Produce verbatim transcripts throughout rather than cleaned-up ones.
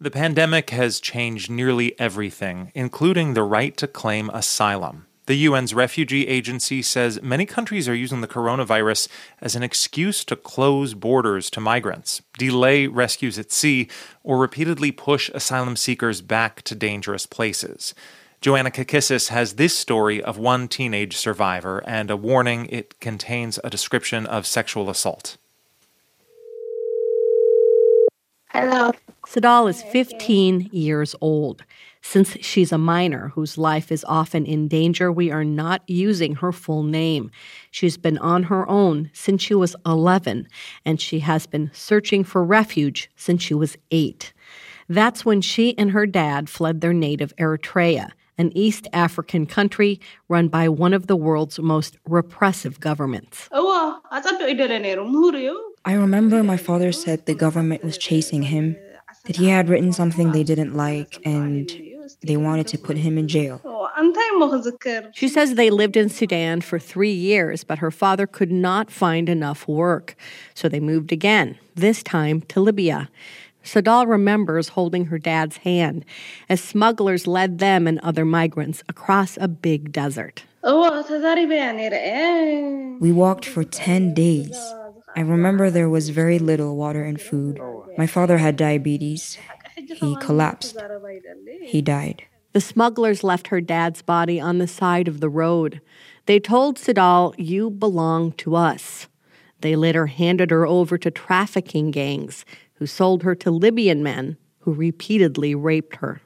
The pandemic has changed nearly everything, including the right to claim asylum. The U N's refugee agency says many countries are using the coronavirus as an excuse to close borders to migrants, delay rescues at sea, or repeatedly push asylum seekers back to dangerous places. Joanna Kakissis has this story of one teenage survivor and a warning it contains a description of sexual assault. Hello. Sadal is fifteen years old. Since she's a minor whose life is often in danger, we are not using her full name. She's been on her own since she was eleven, and she has been searching for refuge since she was eight. That's when she and her dad fled their native Eritrea, an East African country run by one of the world's most repressive governments. I remember my father said the government was chasing him, that he had written something they didn't like, and they wanted to put him in jail. She says they lived in Sudan for three years, but her father could not find enough work. So they moved again, this time to Libya. Sadal remembers holding her dad's hand as smugglers led them and other migrants across a big desert. We walked for ten days. I remember there was very little water and food. My father had diabetes. He collapsed. He died. The smugglers left her dad's body on the side of the road. They told Sadal, "You belong to us." They later handed her over to trafficking gangs who sold her to Libyan men who repeatedly raped her.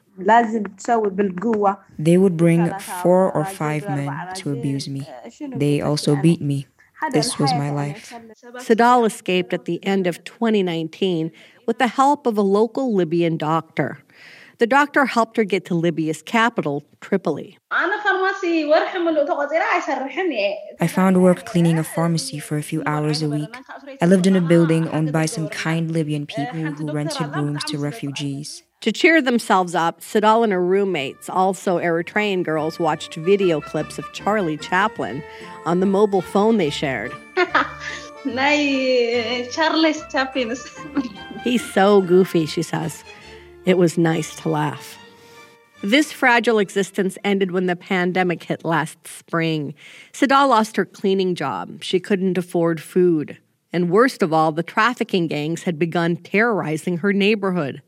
They would bring four or five men to abuse me. They also beat me. This was my life. Sadal escaped at the end of twenty nineteen with the help of a local Libyan doctor. The doctor helped her get to Libya's capital, Tripoli. I found work cleaning a pharmacy for a few hours a week. I lived in a building owned by some kind Libyan people who rented rooms to refugees. To cheer themselves up, Sadal and her roommates, also Eritrean girls, watched video clips of Charlie Chaplin on the mobile phone they shared. He's so goofy, she says. It was nice to laugh. This fragile existence ended when the pandemic hit last spring. Sadal lost her cleaning job. She couldn't afford food. And worst of all, the trafficking gangs had begun terrorizing her neighborhood.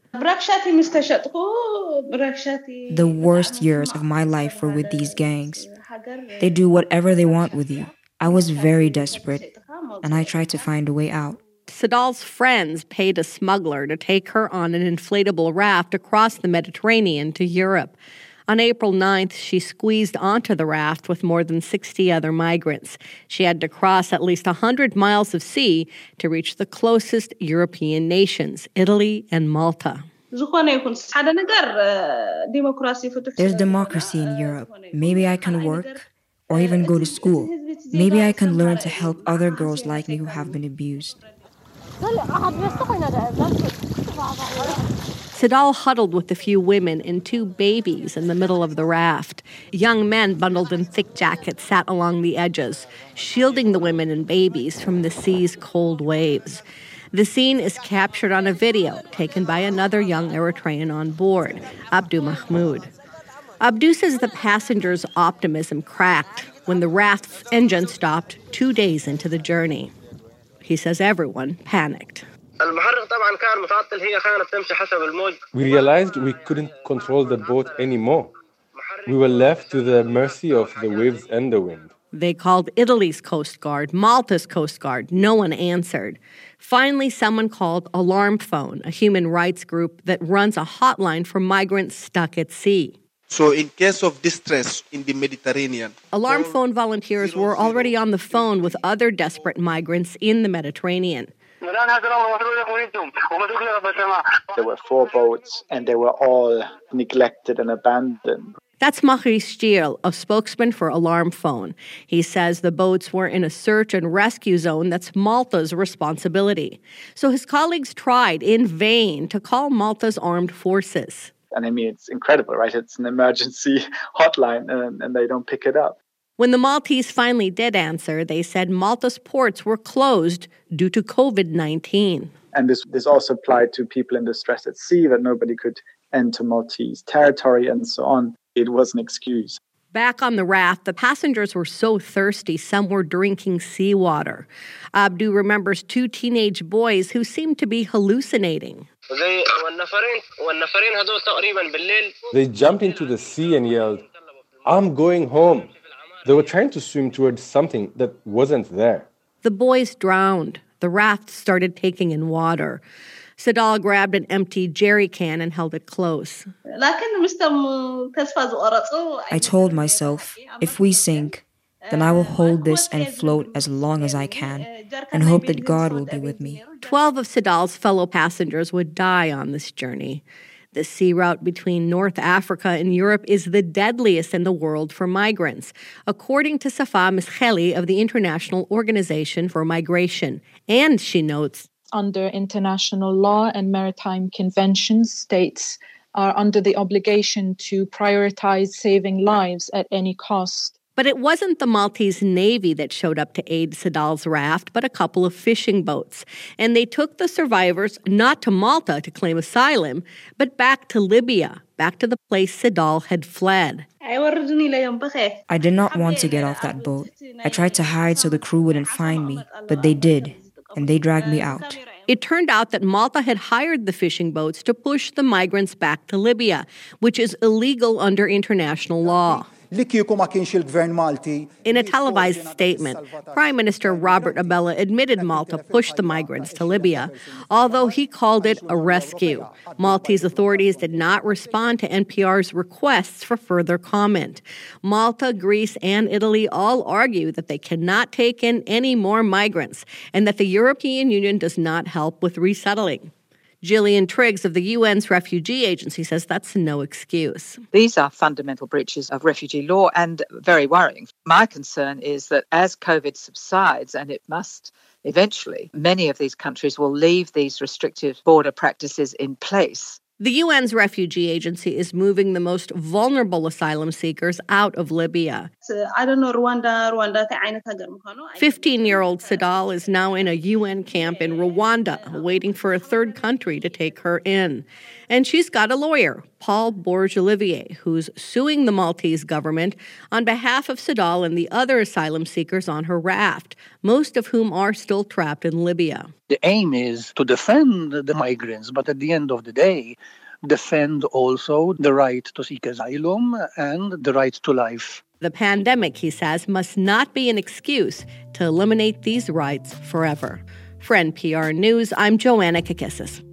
The worst years of my life were with these gangs. They do whatever they want with you. I was very desperate, and I tried to find a way out. Sadal's friends paid a smuggler to take her on an inflatable raft across the Mediterranean to Europe. On April ninth, she squeezed onto the raft with more than sixty other migrants. She had to cross at least one hundred miles of sea to reach the closest European nations, Italy and Malta. There's democracy in Europe. Maybe I can work or even go to school. Maybe I can learn to help other girls like me who have been abused. Sadal huddled with a few women and two babies in the middle of the raft. Young men bundled in thick jackets sat along the edges, shielding the women and babies from the sea's cold waves. The scene is captured on a video taken by another young Eritrean on board, Abdu Mahmoud. Abdu says the passengers' optimism cracked when the raft's engine stopped two days into the journey. He says everyone panicked. We realized we couldn't control the boat anymore. We were left to the mercy of the waves and the wind. They called Italy's Coast Guard, Malta's Coast Guard. No one answered. Finally, someone called Alarm Phone, a human rights group that runs a hotline for migrants stuck at sea. So in case of distress in the Mediterranean... Alarm Phone volunteers were already on the phone with other desperate migrants in the Mediterranean. There were four boats, and they were all neglected and abandoned. That's Maurice Stiel, a spokesman for Alarm Phone. He says the boats were in a search and rescue zone that's Malta's responsibility. So his colleagues tried in vain to call Malta's armed forces. And I mean, it's incredible, right? It's an emergency hotline, and, and they don't pick it up. When the Maltese finally did answer, they said Malta's ports were closed due to covid nineteen. And this, this also applied to people in distress at sea, that nobody could enter Maltese territory and so on. It was an excuse. Back on the raft, the passengers were so thirsty, some were drinking seawater. Abdu remembers two teenage boys who seemed to be hallucinating. They jumped into the sea and yelled, "I'm going home." They were trying to swim towards something that wasn't there. The boys drowned. The raft started taking in water. Sadal grabbed an empty jerry can and held it close. I told myself, if we sink, then I will hold this and float as long as I can and hope that God will be with me. Twelve of Sadal's fellow passengers would die on this journey. The sea route between North Africa and Europe is the deadliest in the world for migrants, according to Safa Mischeli of the International Organization for Migration. And, she notes, under international law and maritime conventions, states are under the obligation to prioritize saving lives at any cost. But it wasn't the Maltese Navy that showed up to aid Sadal's raft, but a couple of fishing boats. And they took the survivors not to Malta to claim asylum, but back to Libya, back to the place Sadal had fled. I did not want to get off that boat. I tried to hide so the crew wouldn't find me, but they did, and they dragged me out. It turned out that Malta had hired the fishing boats to push the migrants back to Libya, which is illegal under international law. In a televised statement, Prime Minister Robert Abella admitted Malta pushed the migrants to Libya, although he called it a rescue. Maltese authorities did not respond to N P R's requests for further comment. Malta, Greece, and Italy all argue that they cannot take in any more migrants and that the European Union does not help with resettling. Gillian Triggs of the U N's Refugee Agency says that's no excuse. These are fundamental breaches of refugee law and very worrying. My concern is that as COVID subsides, and it must eventually, many of these countries will leave these restrictive border practices in place. The U N's Refugee Agency is moving the most vulnerable asylum seekers out of Libya. I don't know, Rwanda, Rwanda. fifteen-year-old Sadal is now in a U N camp in Rwanda, waiting for a third country to take her in. And she's got a lawyer, Paul Bourges-Olivier, who's suing the Maltese government on behalf of Sadal and the other asylum seekers on her raft, most of whom are still trapped in Libya. The aim is to defend the migrants, but at the end of the day, defend also the right to seek asylum and the right to life. The pandemic, he says, must not be an excuse to eliminate these rights forever. For N P R News, I'm Joanna Kakissis.